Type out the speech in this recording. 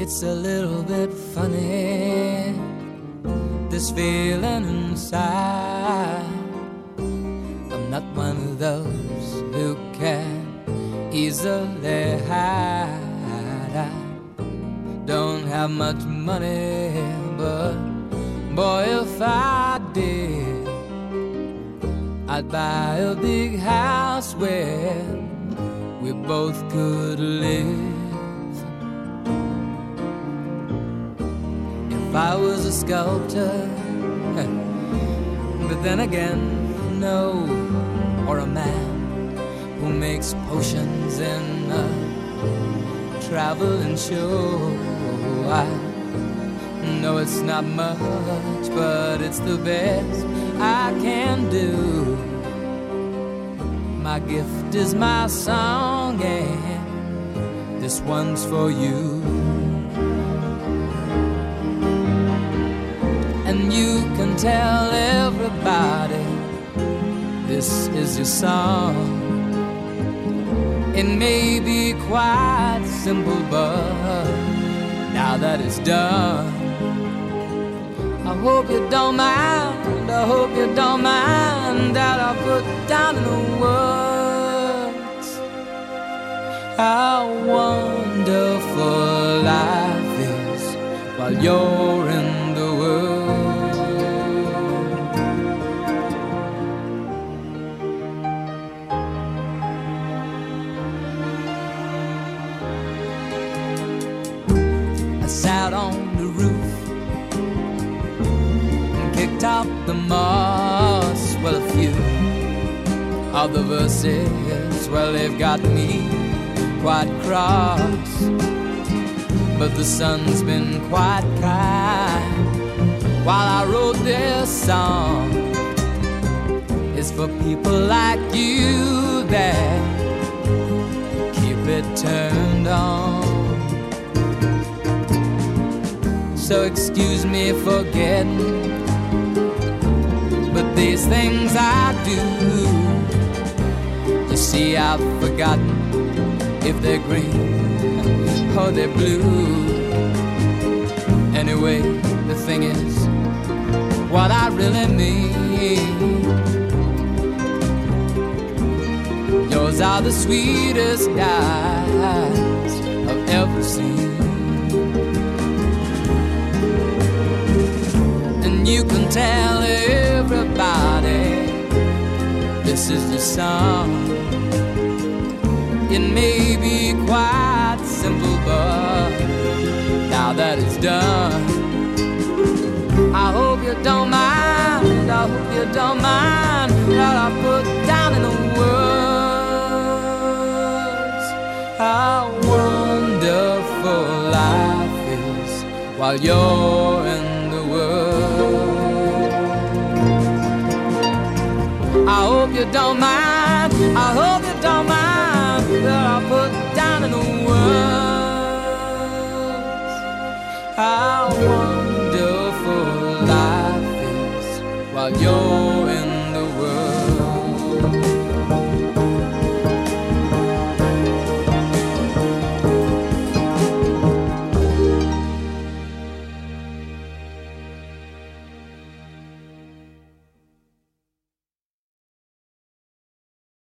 It's a little bit funny, this feeling inside. I'm not one of those who can easily hide. I don't have much money, but boy, if I did, I'd buy a big house where we both could live. If I was a sculptor, but then again, no, or a man who makes potions in a traveling show. I know it's not much, but it's the best I can do. My gift is my song, and this one's for you. And you can tell everybody this is your song. It may be quite simple, but now that it's done, I hope you don't mind, I hope you don't mind that I put down in the words how wonderful life is while you're in the world. I sat on the roof, kicked up the moss. Well, a few of the verses, well, they've got me quite cross, but the sun's been quite kind while I wrote this song. It's for people like you that keep it turned on. So excuse me for getting, but these things I do, you see, I've forgotten if they're green or they're blue. Anyway, the thing is, what I really mean, yours are the sweetest eyes I've ever seen. And you can tell everybody this is the song. It may be quite simple, but now that it's done, I hope you don't mind, I hope you don't mind that I put down in the words how wonderful life is while you're in the world. I hope you don't mind, I hope you don't mind that I put down in the words how wonderful life is while you're in the world.